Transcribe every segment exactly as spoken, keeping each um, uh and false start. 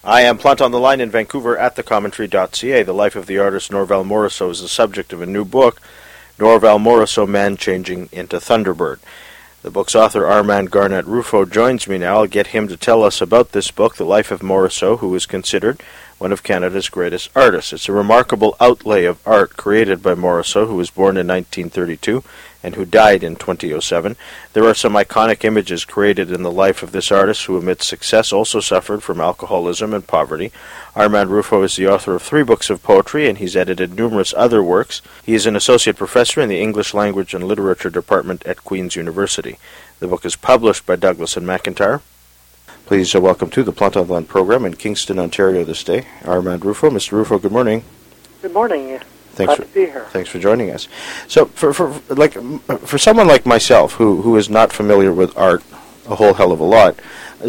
I am Plant on the Line in Vancouver at the commentary dot c a. The life of the artist Norval Morrisseau is the subject of a new book, Norval Morrisseau, Man Changing into Thunderbird. The book's author, Armand Garnett Ruffo, joins me now. I'll get him to tell us about this book, The Life of Morrisseau, who is considered one of Canada's greatest artists. It's a remarkable outlay of art created by Morrisseau, who was born in nineteen thirty-two and who died in twenty oh seven. There are some iconic images created in the life of this artist, who amidst success also suffered from alcoholism and poverty. Armand Ruffo is the author of three books of poetry, and he's edited numerous other works. He is an associate professor in the English Language and Literature Department at Queen's University. The book is published by Douglas and McIntyre. Please uh, welcome to the Plant on the Line program in Kingston, Ontario this day, Armand Ruffo. Mister Ruffo, good morning. Good morning. Thanks Glad for, to be here. Thanks for joining us. So, for for like for someone like myself, who who is not familiar with art a whole hell of a lot,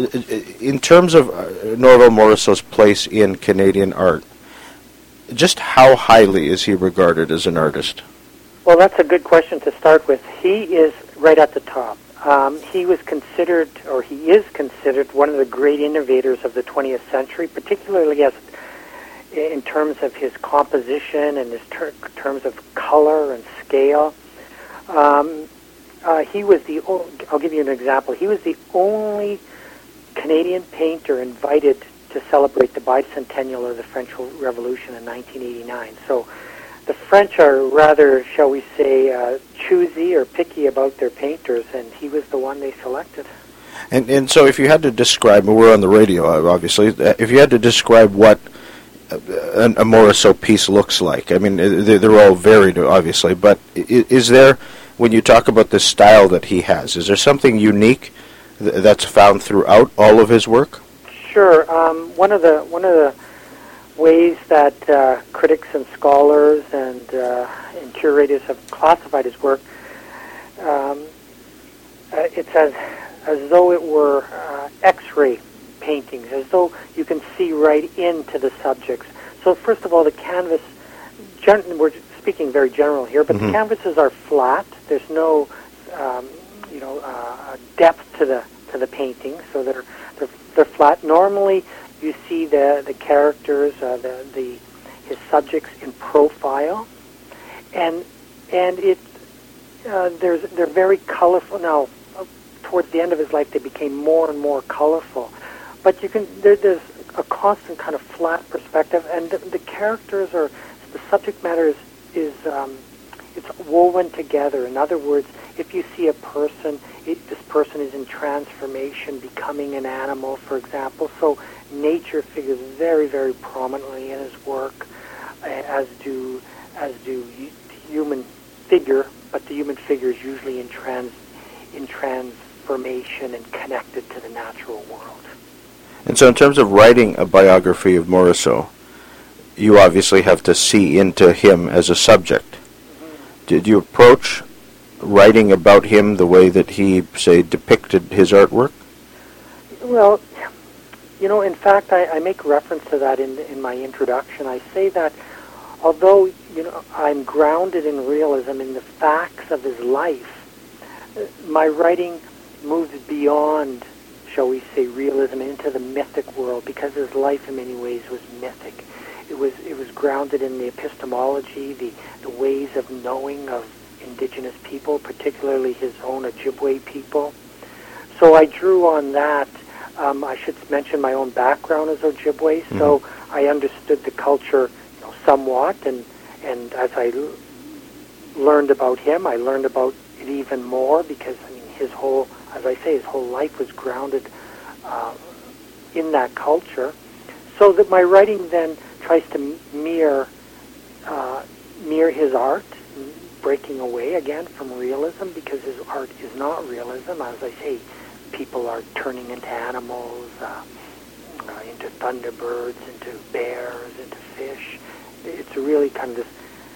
in terms of uh, Norval Morrisseau's place in Canadian art, just how highly is he regarded as an artist? Well, that's a good question to start with. He is right at the top. Um, he was considered, or he is considered, one of the great innovators of the twentieth century, particularly as in terms of his composition and his ter- terms of color and scale. Um, uh, he was the, o- I'll give you an example, he was the only Canadian painter invited to celebrate the bicentennial of the French Revolution in nineteen eighty-nine. So the French are rather, shall we say, uh, choosy or picky about their painters, and he was the one they selected. And and so if you had to describe, we're on the radio, obviously, if you had to describe what a, a Morrisseau piece looks like, I mean, they're all varied, obviously, but is there, when you talk about the style that he has, is there something unique that's found throughout all of his work? Sure. Um, one of the one of the ways that uh, critics and scholars and, uh, and curators have classified his work, um, uh, it's as as though it were uh, X-ray paintings, as though you can see right into the subjects. So first of all, the canvas, gen- we're speaking very general here, but mm-hmm. the canvases are flat. There's no, um, you know, uh, depth to the to the painting, so they're they're, they're flat. Normally, you see the the characters, uh, the the his subjects in profile, and and it uh, there's they're very colorful. Now, uh, towards the end of his life, they became more and more colorful. But you can there, there's a constant kind of flat perspective, and the, the characters are the subject matter is is um, it's woven together. In other words, if you see a person, it, this person is in transformation, becoming an animal, for example. So nature figures very, very prominently in his work, as do as do human figure. But the human figure is usually in trans in transformation and connected to the natural world. And so in terms of writing a biography of Morrisseau, you obviously have to see into him as a subject. Mm-hmm. Did you approach writing about him the way that he, say, depicted his artwork? Well, you know, in fact, I, I make reference to that in in my introduction. I say that although, you know, I'm grounded in realism, in the facts of his life, my writing moves beyond, shall we say, realism into the mythic world, because his life in many ways was mythic. It was it was grounded in the epistemology, the, the ways of knowing of indigenous people, particularly his own Ojibwe people. So I drew on that. Um, I should mention my own background as Ojibwe, mm-hmm. so I understood the culture, you know, somewhat, and, and as I l- learned about him, I learned about it even more, because I mean, his whole, as I say, his whole life was grounded uh, in that culture. So that my writing then tries to mirror uh, mirror his art, breaking away again from realism, because his art is not realism. As I say, people are turning into animals, uh, uh, into thunderbirds, into bears, into fish. It's really kind of this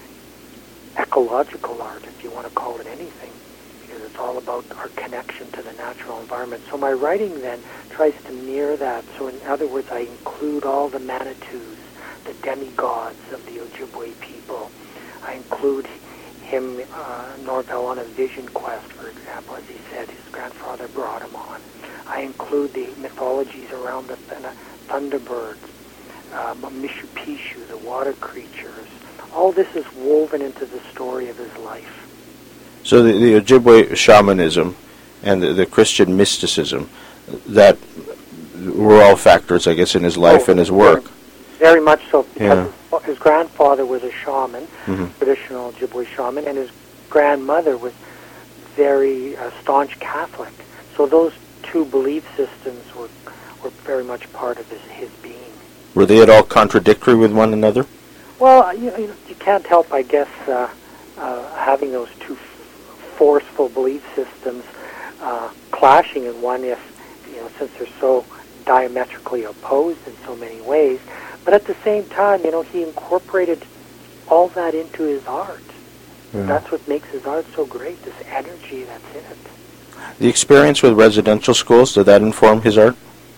ecological art, if you want to call it anything, because it's all about our connection to the natural environment. So my writing then tries to mirror that. So in other words, I include all the Manitous, the demigods of the Ojibwe people. I include him, uh, Norval, on a vision quest, for example, as he said his grandfather brought him on. I include the mythologies around the, Thana- thunderbirds, um, Mishu Pishu, the water creatures. All this is woven into the story of his life. So the, the Ojibwe shamanism and the, the Christian mysticism, that were all factors, I guess, in his life oh, and his work. Very, very much so. Because Yeah. his, his grandfather was a shaman, Mm-hmm. traditional Ojibwe shaman, and his grandmother was very uh, staunch Catholic. So those two belief systems were were very much part of his, his being. Were they at all contradictory with one another? Well, you, you, know, you can't help, I guess, uh, uh, having those two f- forceful belief systems uh, clashing in one, if you know, since they're so diametrically opposed in so many ways. But at the same time, you know, he incorporated all that into his art. Yeah. That's what makes his art so great, this energy that's in it. The experience with residential schools, did that inform his art?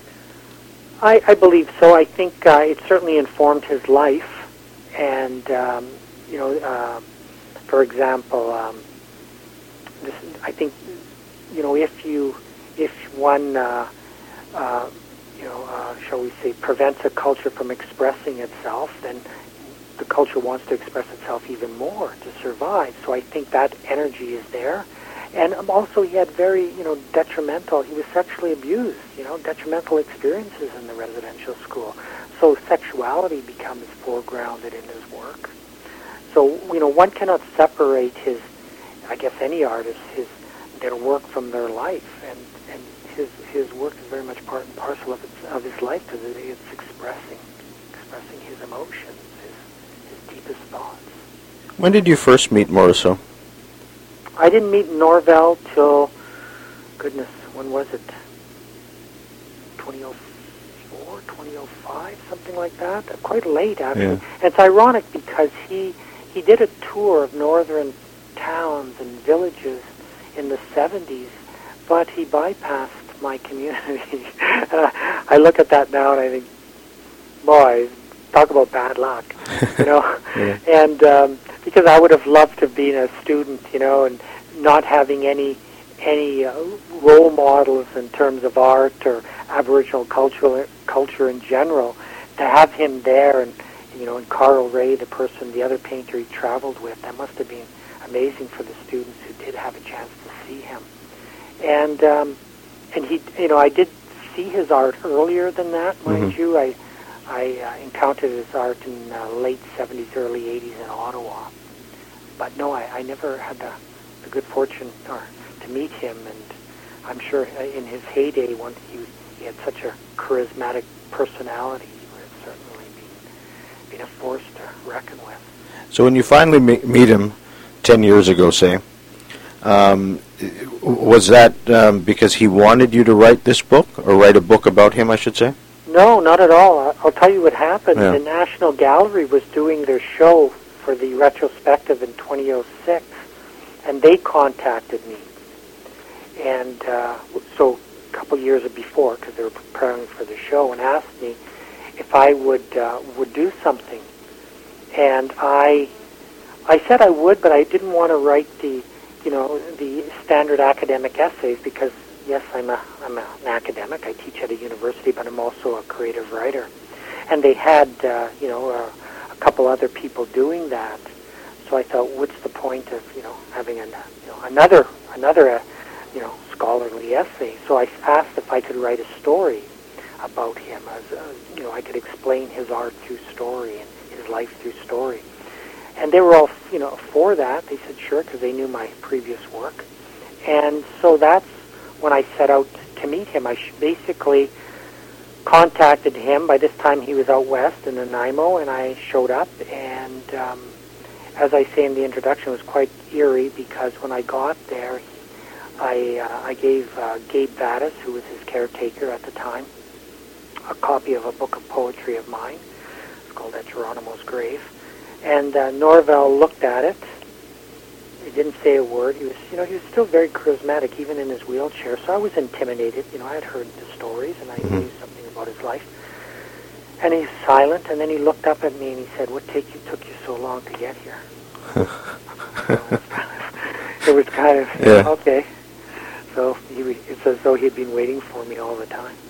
I, I believe so. I think uh, it certainly informed his life. And, um, you know, uh, for example, um, this, I think, you know, if you, if one, uh, uh, you know, uh, shall we say, prevents a culture from expressing itself, then the culture wants to express itself even more to survive. So I think that energy is there. And um, also he had very, you know, detrimental, he was sexually abused, you know, detrimental experiences in the residential school. So sexuality becomes foregrounded in his work. So, you know, one cannot separate his, I guess any artist, his, their work from their life. And, and his his work is very much part and parcel of, its, of his life because it, it's expressing, expressing his emotions, his, his deepest thoughts. When did you first meet Morisot? I didn't meet Norvell till, goodness, when was it? twenty oh four, twenty oh five, something like that. Quite late, actually. Yeah. And it's ironic because he he did a tour of northern towns and villages in the seventies, but he bypassed my community. uh, I look at that now and I think, boy, talk about bad luck, you know. Yeah. And um, because I would have loved to have been a student, you know, and not having any any uh, role models in terms of art or Aboriginal culture culture in general, to have him there, and you know, and Carl Ray, the person, the other painter he traveled with, that must have been amazing for the students who did have a chance to see him. And um, and he, you know, I did see his art earlier than that, mind Mhm. you. I I uh, encountered his art in uh, late seventies, early eighties in Ottawa. But no, I, I never had the, the good fortune or to meet him, and I'm sure in his heyday, when he, he had such a charismatic personality, he would have certainly been, been a force to reckon with. So when you finally me- meet him ten years ago, say, um, was that um, because he wanted you to write this book, or write a book about him, I should say? No, not at all. I- I'll tell you what happened. Yeah. The National Gallery was doing their show for the retrospective in twenty oh six, and they contacted me. And uh, so a couple years before, because they were preparing for the show, and asked me if I would uh, would do something. And I I said I would, but I didn't want to write the, you know, the standard academic essays, because yes, I'm a I'm a, an academic. I teach at a university, but I'm also a creative writer. And they had, uh, you know, uh, a couple other people doing that. So I thought, what's the point of, you know, having an, you know, another another, uh, you know, scholarly essay? So I asked if I could write a story about him, as uh, you know, I could explain his art through story and his life through story. And they were all, you know, for that. They said sure, because they knew my previous work. And so that's when I set out to meet him. I basically contacted him. By this time he was out west in Nanaimo, and I showed up. And um, as I say in the introduction, it was quite eerie, because when I got there, I, uh, I gave uh, Gabe Vadas, who was his caretaker at the time, a copy of a book of poetry of mine. It's called At Geronimo's Grave. And uh, Norvell looked at it. He didn't say a word. He was, you know, he was still very charismatic, even in his wheelchair. So I was intimidated. You know, I had heard the stories, and I Mm-hmm. knew something about his life. And he's silent, and then he looked up at me, and he said, "What take you took you so long to get here?" So it was kind of, it was kind of Yeah. okay. So he, it's as though he'd been waiting for me all the time.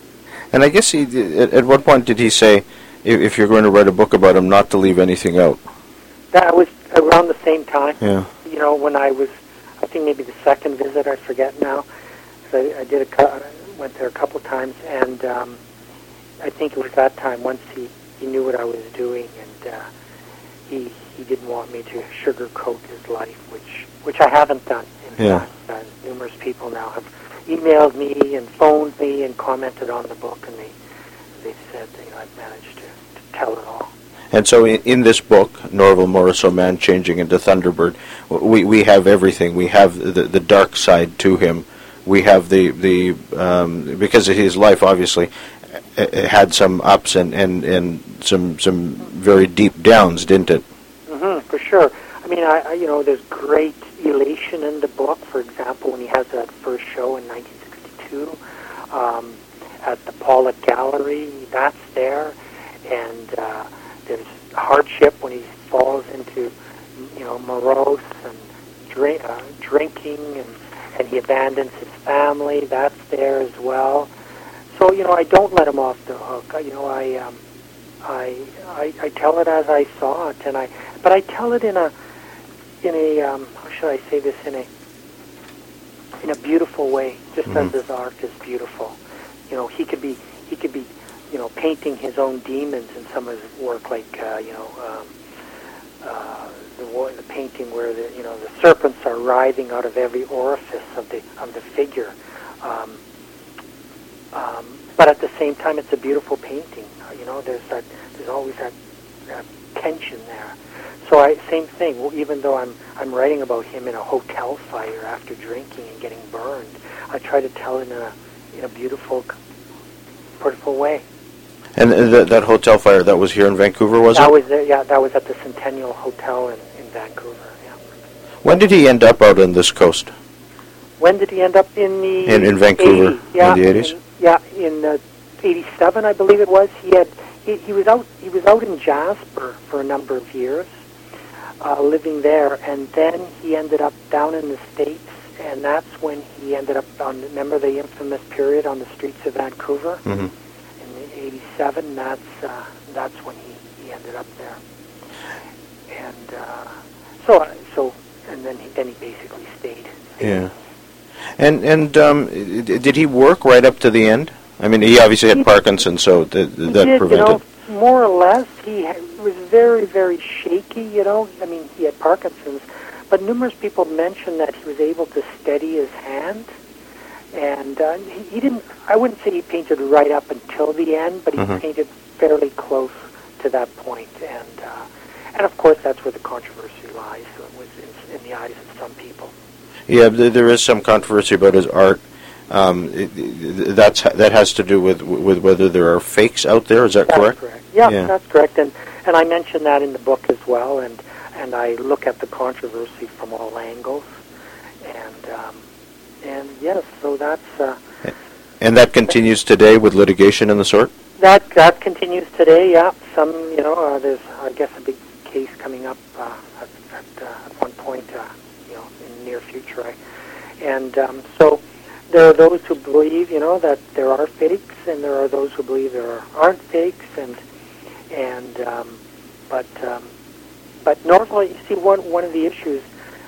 And I guess he, at, at one point, did he say, if, if you're going to write a book about him, not to leave anything out? That was around the same time. Yeah. You know, when I was, I think maybe the second visit, I forget now. So I, I did a, cou- went there a couple times, and um, I think it was that time. Once he, he knew what I was doing, and uh, he he didn't want me to sugarcoat his life, which which I haven't done. In Yeah. fact, uh, numerous people now have emailed me and phoned me and commented on the book, and they they said that, you know, I've managed to, to tell it all. And so in, in this book, Norval Morrisseau, Man Changing into Thunderbird, we we have everything. We have the the dark side to him. We have the, the um, because of his life, obviously, it had some ups and, and, and some some very deep downs, didn't it? Mm-hmm, for sure. I mean, I, I you know, there's great elation in the book. For example, when he has that first show in nineteen sixty-two um, at the Pollock Gallery, that's there. And uh, there's hardship when he falls into, you know, morose and drink, uh, drinking, and, and he abandons his family. That's there as well. So, you know, I don't let him off the hook. You know, I, um, I, I, I tell it as I saw it, and I, but I tell it in a, in a, um, how should I say this, in a, in a beautiful way, just Mm-hmm. as his art is beautiful. You know, he could be, he could be, you know, painting his own demons in some of his work, like, uh, you know, um, uh, the, war, the painting where the, you know, the serpents are writhing out of every orifice of the of the figure. Um, um, but at the same time, it's a beautiful painting. You know, there's that, there's always that, that tension there. So I, same thing. Well, even though I'm I'm writing about him in a hotel fire after drinking and getting burned, I try to tell it in a in a beautiful, beautiful way. And th- that hotel fire, that was here in Vancouver, was that it? was there, yeah, that was at the Centennial Hotel in, in Vancouver. Yeah. When did he end up out on this coast? When did he end up in the In, in Vancouver, eighties? Yeah, in the eighties? In, yeah, in uh, eighty-seven, I believe it was. He had he, he was out he was out in Jasper for a number of years, uh, living there, and then he ended up down in the States, and that's when he ended up on. Remember the infamous period on the streets of Vancouver? Mm-hmm. eighty-seven, that's uh, that's when he, he ended up there, and uh, so so and then he then he basically stayed. stayed. Yeah, and and um, d- did he work right up to the end? I mean, he obviously had He- Parkinson's, so th- He that did, prevented. you know, more or less. He ha- was very very shaky. You know, I mean, he had Parkinson's, but numerous people mentioned that he was able to steady his hand. And uh, he, he didn't, I wouldn't say he painted right up until the end, but he Mhm. painted fairly close to that point. And, uh, and of course, that's where the controversy lies. So it was in, in the eyes of some people. Yeah, th- there is some controversy about his art. Um, it, it, that's that has to do with with whether there are fakes out there. Is that That's correct? correct. Yeah, Yeah. that's correct. And, and I mentioned that in the book as well. And, and I look at the controversy from all angles. And, um, and yes, so that's... Uh, And that continues today with litigation and the sort? That that continues today. Yeah, some you know uh, there's I guess a big case coming up uh, at at, uh, at one point uh, you know in the near future. I, and um, so there are those who believe you know that there are fakes, and there are those who believe there are, aren't fakes, and and um, but um, but normally you see one one of the issues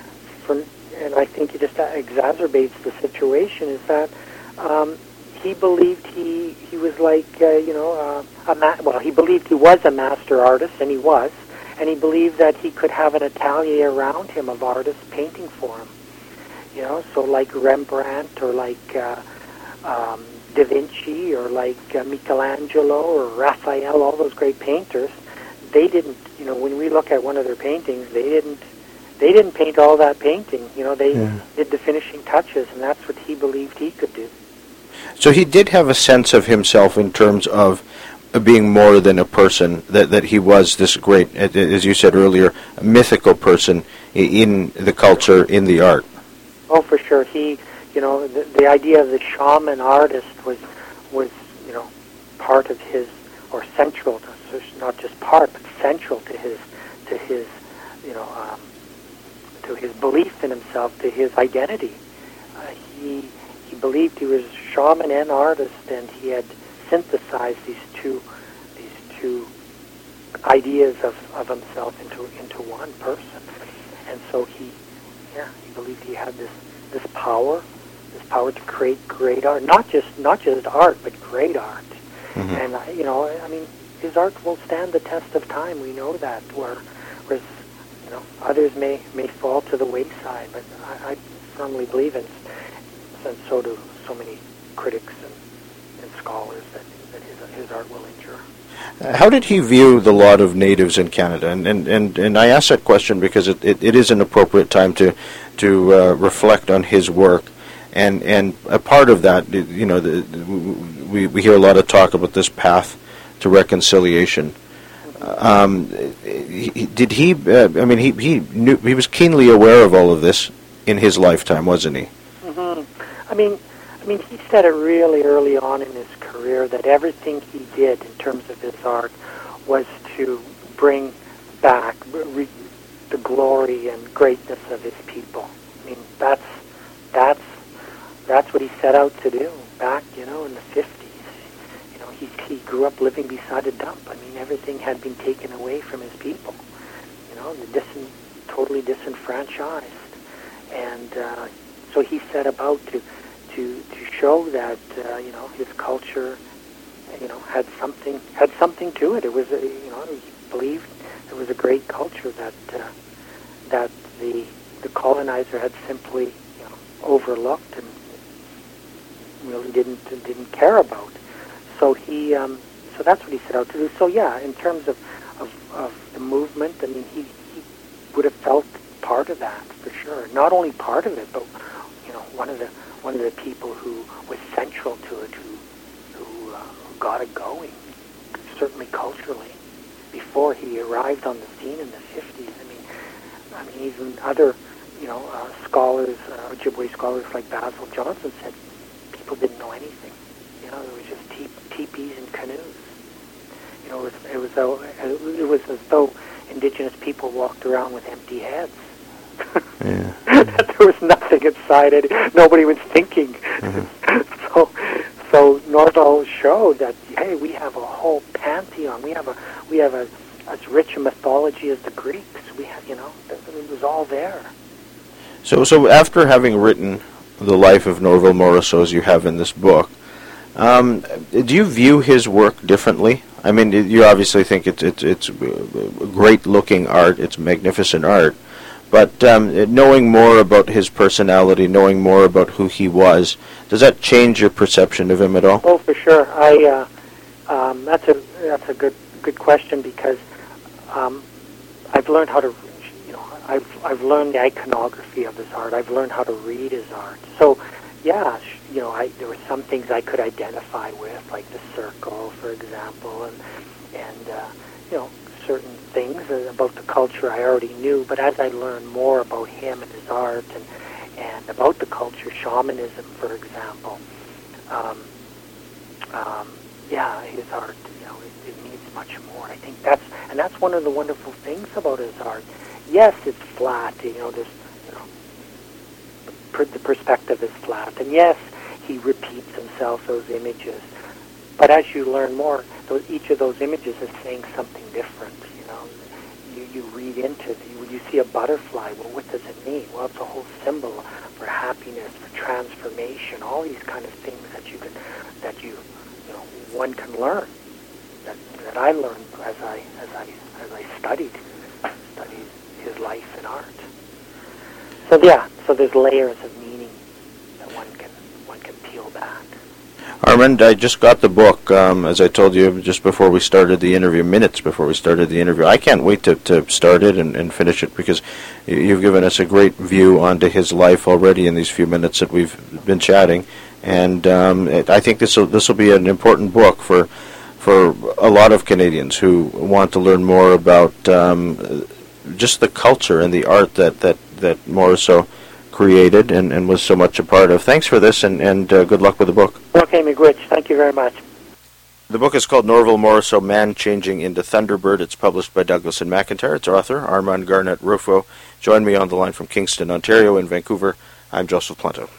for and I think it just exacerbates the situation is that. Um, He believed he he was like uh, you know uh, a ma- well he believed he was a master artist, and he was, and he believed that he could have an atelier around him of artists painting for him, you know, so like Rembrandt or like uh, um, Da Vinci or like uh, Michelangelo or Raphael, all those great painters. They didn't, you know, when we look at one of their paintings, they didn't they didn't paint all that painting, you know, they Yeah. did the finishing touches, and that's what he believed he could do. So he did have a sense of himself in terms of being more than a person, that that he was this great, as you said earlier, mythical person in the culture, in the art. Oh, for sure. He, you know, the, the idea of the shaman artist was, was, you know, part of his, or central, to, not just part, but central to his, to his, you know, um, to his belief in himself, to his identity. Uh, he, he believed he was shaman and artist, and he had synthesize these two these two ideas of, of himself into into one person. And so he, yeah, he believed he had this this power, this power to create great art, not just not just art, but great art. Mm-hmm. And uh, you know, I mean, his art will stand the test of time. We know that. Where, whereas, you know, others may may fall to the wayside, but I, I firmly believe in, and so do so many critics and, and scholars, that, that his his art will endure. How did he view the lot of natives in Canada? And and, and, and I ask that question because it, it, it is an appropriate time to to uh, reflect on his work. And and a part of that, you know, the, we we hear a lot of talk about this path to reconciliation. Um, he, did he? Uh, I mean, he he knew, he was keenly aware of all of this in his lifetime, wasn't he? Mm-hmm. I mean, I mean, he said it really early on in his career that everything he did in terms of his art was to bring back re- the glory and greatness of his people. I mean, that's that's that's what he set out to do back, you know, in the fifties. You know, he he grew up living beside a dump. I mean, everything had been taken away from his people. You know, the dis- totally disenfranchised, and uh, so he set about to. To, to show that uh, you know, his culture, you know, had something had something to it. It was a, you know, he believed it was a great culture that uh, that the the colonizer had simply, you know, overlooked and really didn't didn't care about. So he um, so that's what he set out to do. So yeah, in terms of of, of the movement, I mean, he, he would have felt part of that for sure. Not only part of it, but, you know, one of the one of the people who was central to it, who who, uh, who got it going, certainly culturally, before he arrived on the scene in the fifties. I mean, I mean, even other, you know, uh, scholars, uh, Ojibwe scholars like Basil Johnson said people didn't know anything. You know, it was just te- teepees and canoes. You know, it was, it was though it was as though indigenous people walked around with empty heads. Yeah. There was nothing inside it. Nobody was thinking. Mm-hmm. so, so Norval showed that, hey, we have a whole pantheon. We have a we have a as rich a mythology as the Greeks. We have, you know, it was all there. So, so after having written the life of Norval Morrisseau, as you have in this book, um, do you view his work differently? I mean, you obviously think it's it's it's great looking art. It's magnificent art. But um, knowing more about his personality, knowing more about who he was, does that change your perception of him at all? Oh, for sure. I uh, um, that's a that's a good good question, because um, I've learned how to, you know, I've I've learned the iconography of his art. I've learned how to read his art. So, yeah, you know, I, there were some things I could identify with, like the circle, for example, and and uh, you know, certain things about the culture I already knew, but as I learned more about him and his art and, and about the culture, shamanism, for example, um, um, yeah, his art, you know, it, it needs much more. I think that's, and that's one of the wonderful things about his art. Yes, it's flat, you know, there's, you know, per, the perspective is flat, and yes, he repeats himself, those images, but as you learn more, those, each of those images is saying something different. You know, you, you read into it. When you see a butterfly, well, what does it mean? Well, it's a whole symbol for happiness, for transformation, all these kind of things that you can, that you, you know, one can learn. That that I learned as I as I as I studied studied his life and art. So yeah, so there's layers of meaning that one can one can peel back. Armand, I just got the book, um, as I told you just before we started the interview, minutes before we started the interview. I can't wait to, to start it and, and finish it, because you've given us a great view onto his life already in these few minutes that we've been chatting. And um, it, I think this will this will be an important book for for a lot of Canadians who want to learn more about um, just the culture and the art that, that, that Morrisseau created and, and was so much a part of. Thanks for this, and, and uh, good luck with the book. Okay, Miigwech, thank you very much. The book is called Norval Morrisseau, Man Changing into Thunderbird. It's published by Douglas and McIntyre. Its author, Armand Garnet Rufo, joined me on the line from Kingston, Ontario. In Vancouver, I'm Joseph Plento.